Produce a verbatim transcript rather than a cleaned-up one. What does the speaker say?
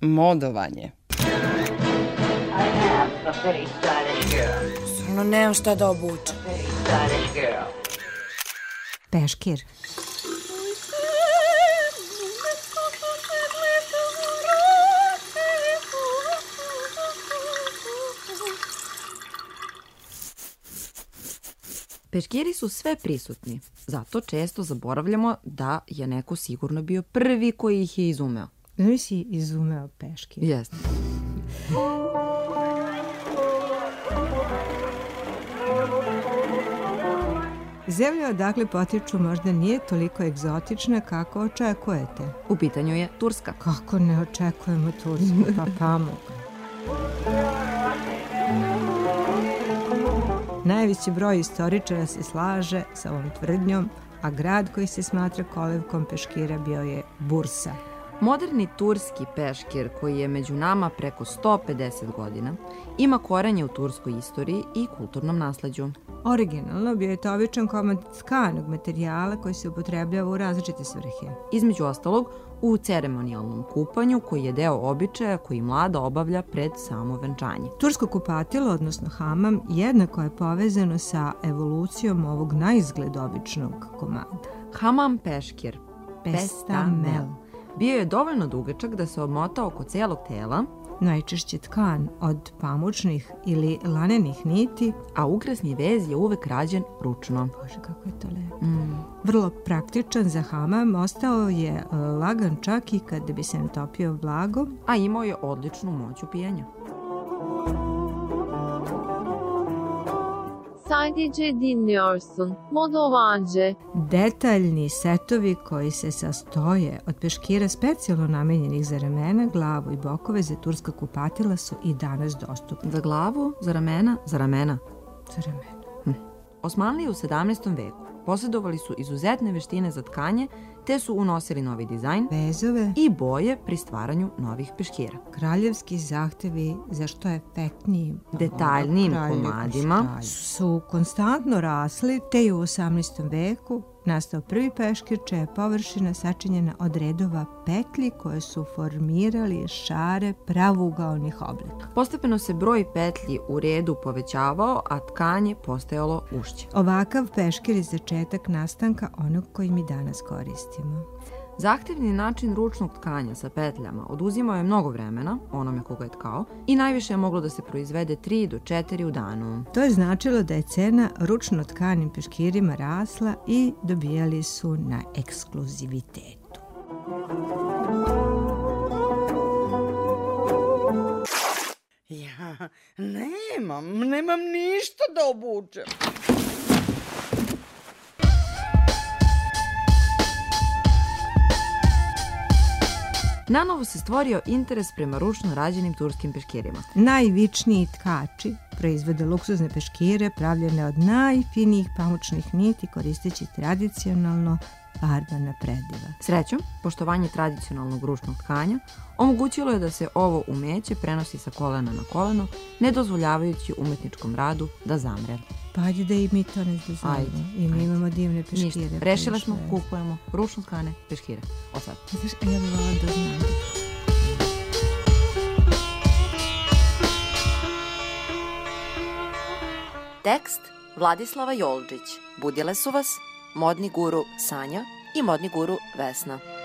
modovanje. Stvarno nemam šta da obučem. Peškir. Peškiri su sve prisutni, zato često zaboravljamo da je neko sigurno bio prvi koji ih je izumeo. Znači si izumeo peškir? Jeste. Zemlja odakle potiču možda nije toliko egzotična kako očekujete. U pitanju je Turska. Kako ne očekujemo Tursku, pa pamuk. Najveći broj istoričara se slaže sa ovom tvrdnjom, a grad koji se smatra kolevkom peškira bio je Bursa. Moderni turski peškir, koji je među nama preko sto pedeset godina, ima korenje u turskoj istoriji i kulturnom nasleđu. Originalno bio je to običan komad tkanog materijala koji se upotrebljava u različite svrhe. Između ostalog, u ceremonijalnom kupanju, koji je deo običaja koji mlada obavlja pred samo venčanje. Tursko kupatilo, odnosno hamam, jednako je povezano sa evolucijom ovog naizgled običnog komada. Hamam peškir, Pestamel, bio je dovoljno dugačak da se omota oko celog tela, najčešće tkan od pamučnih ili lanenih niti, a ukrasni vez je uvek rađen ručno. Bože, kako je to lepo. Mm. Vrlo praktičan za hamam, ostao je lagan čak i kada bi se natopio vlagom, a imao je odličnu moć upijanja. Sadece dinliyorsun. Modovanđe. Detaljni setovi koji se sastoje od peškira specijalno namenjenih za ramena, glavu i bokove za turska kupatila su i danas dostupni. Za glavu, za ramena, za ramena. Za ramena. Hm. Osmanlije u sedamnaestom veku posjedovali su izuzetne veštine za tkanje, te su unosili novi dizajn, vezove i boje pri stvaranju novih peškira. Kraljevski zahtevi za što efektnijim, detaljnijim komadima su konstantno rasli, te je u osamnaestom veku nastao prvi peškir čija je površina sačinjena od redova petlji koje su formirali šare pravugaonih oblika. Postepeno se broj petlji u redu povećavao, a tkanje postajalo ušće. Ovakav peškir je začetak nastanka onog koji mi danas koristimo. Zahtevni način ručnog tkanja sa petljama oduzimao je mnogo vremena onome koga je tkao i najviše je moglo da se proizvede tri do četiri u danu. To je značilo da je cena ručno tkanim peškirima rasla i dobijali su na ekskluzivitetu. Ja nemam, nemam ništa da obučem. Nanovo se stvorio interes prema ručno rađenim turskim peškirima. Najvičniji tkači proizvode luksuzne peškire pravljene od najfinijih pamučnih niti koristeći tradicionalno farbana prediva. Srećom, poštovanje tradicionalnog ručnog tkanja omogućilo je da se ovo umeće prenosi sa kolena na koleno, ne dozvoljavajući umetničkom radu da zamre. Pa ajde da i mi to ne znamo. I mi imamo divne peškire. Ništa, rešile smo, kupujemo ručno tkane peškire. Od sad. Znaš, ja bih volila da znam. Tekst Vladislava Joldžić. Budile su vas modni guru Sanja i modni guru Vesna.